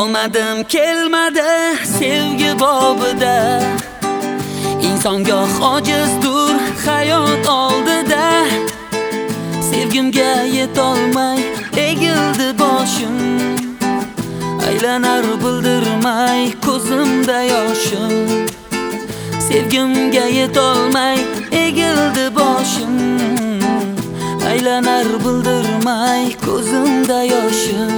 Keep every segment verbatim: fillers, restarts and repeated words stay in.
Omadim kelmadi sevgi bobida. İnson goh ojizdur hayot oldida. Sevgimga yetolmay egildi boshim. Aylanar bildirmay ko'zimda yoshim. Sevgimga yetolmay egildi boshim. Aylanar bildirmay ko'zimda yoshim.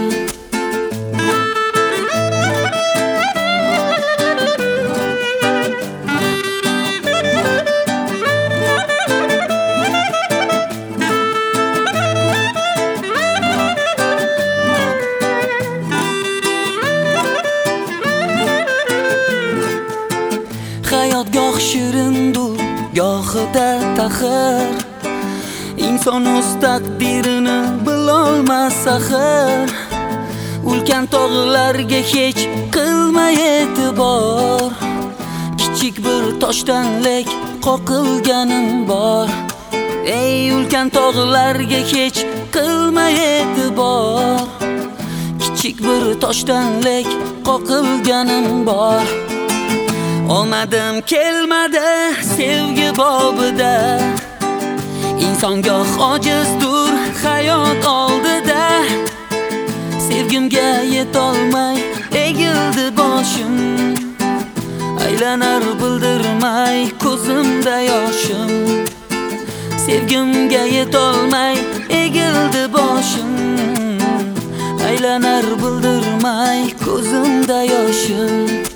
Hayot goh shirindur, gohida taxir. İnson o'z taqdirini bilolmas axir. Ulkan tog'larga hech qilma e'tibor. Kichik bir toshdan lek qoqilganim bor. Ey ulkan tog'larga hech qilma e'tibor. Kichik bir toshdan lek qoqilganim bor. Omadim kelmadi sevgi bobida. İnson goh ojizdur hayot oldida. Sevgimga yetolmay egildi boshim. Aylanar bildirmay ko'zimda yoshim. Sevgimga yetolmay egildi boshim. Aylanar bildirmay ko'zimda yoshim.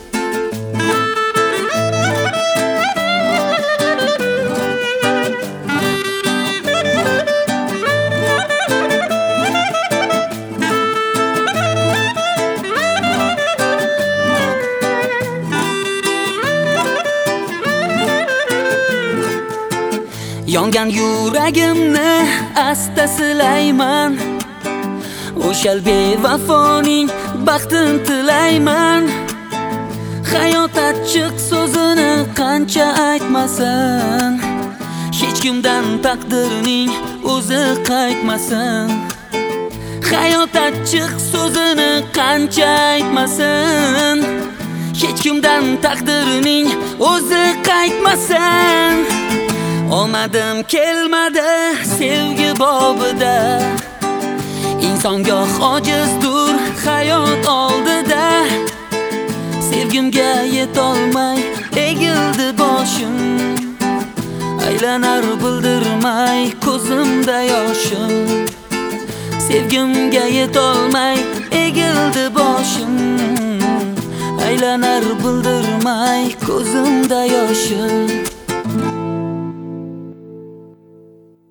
Yongan yuragimni asta silayman. O'shal bevafoning baxtini tilayman. Hayot achchiq so'zini qancha aytmasin. Hech kimdan taqdirning o'zi qaytmasin. Hayot achchiq so'zini qancha aytmasin. Hech kimdan taqdirning o'zi qaytmasin. Omadim kelmadi sevgi bobida. İnson goh ojizdur hayot oldida. Sevgimga yetolmay egildi boshim. Aylanar bildirmay ko'zimda yoshim. Sevgimga yetolmay egildi boshim. Aylanar bildirmay ko'zimda yoshim.